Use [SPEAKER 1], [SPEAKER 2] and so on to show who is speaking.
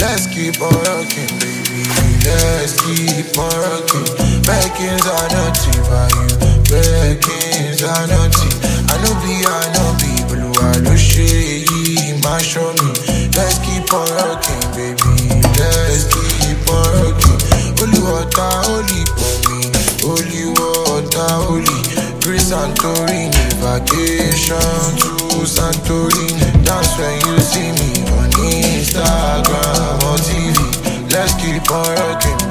[SPEAKER 1] Let's keep on rocking, baby. Let's keep on rocking. Beckins are nothing for you. Beckins are nothing. I know be, blue. I know shit, my show me. Let's keep on rocking, baby. Let's keep on rocking. Holy water, holy for me. Holy water, holy. Grace Santorini, vacation to Santorini. That's when you see me on Instagram or TV. Let's keep on rocking.